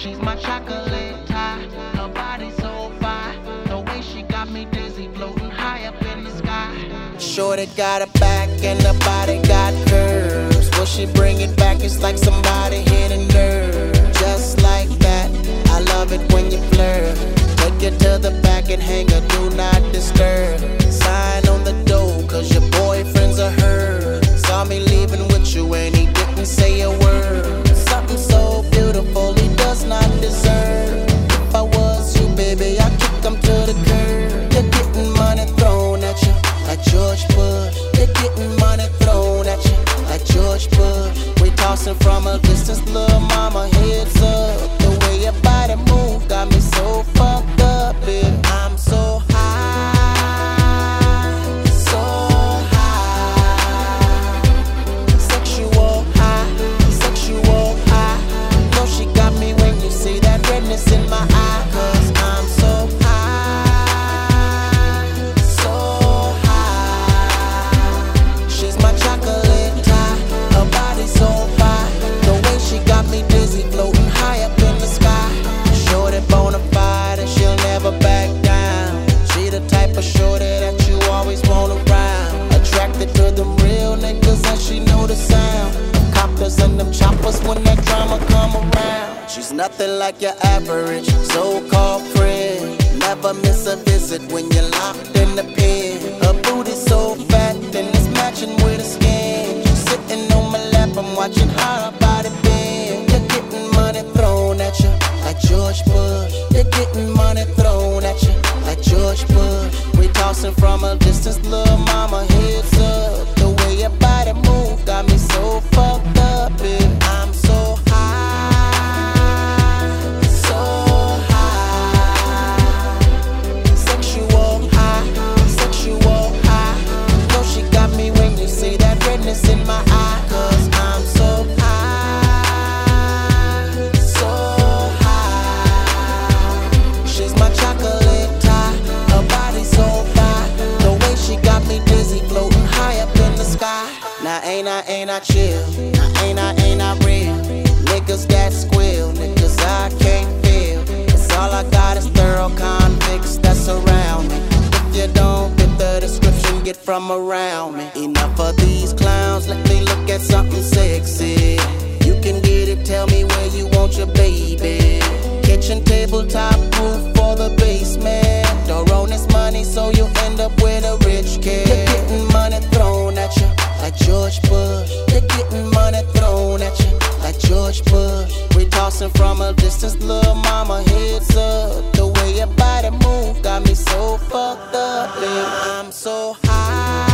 She's my chocolate tie, her body so fine. The way she got me dizzy, floating high up in the sky. Shorty got a back and her body got curves. When she bring it back, it's like somebody hit a nerve. Just like that, I love it when you flirt. Take it to the back and hang her, do not disturb. Sign on the door, cause your boyfriend's a herd. Saw me leaving with you and he didn't say a word. Something so beautiful he does not deserve. If I was you, baby, I'd kick him to the curb. You're getting money thrown at you like George Bush. You're getting money thrown at you like George Bush. We tossing from a distance, little mama, heads up. The way your body move got me so fucked up, baby. I'm so high, so high. Sexual high, sexual high. Know she got me when you see that redness in my eye. Cause I'm so high, so high. She's my chocolate tie, her body so fine. The way she got me dizzy, floating high up in the sky. Shorty bonafide and she'll never back down. She the type of shorty that you always want around. Attracted to them real niggas and she know the sound of coppers and them choppers when that drama come around. She's nothing like your average so-called friend. Never miss a visit when you're locked in the pen. Her booty so fat and it's matching with her skin. She's sitting on my lap, I'm watching how her body bend. You're getting money thrown at you like George Bush. You're getting money thrown at you like George Bush. We tossing from a distance, little mama, heads up. The way your body move got me so fucked up, baby. I'm so high, so high. Sexual high, sexual high. Know she got me when you see that redness in my eye. Cause I'm so high, so high. She's my chocolate tie, her body so fine. The way she got me dizzy, floating high up in the sky. Now ain't I chill, now ain't I real. Niggas that squeal, niggas I can't feel. Cause all I got is thorough convicts that surround me. If you don't fit the description, get from around me. Enough of these clowns, let me look at something sexy. You can get it, tell me where you want your baby. Kitchen tabletop roof for the basement. Door on this money so you end up with a rich kid. You're getting money thrown at you like George Bush. You're getting money thrown at you like George Bush. We tossing from a distance, little mama, heads up. The way your body move got me so fucked up, baby. I'm so high.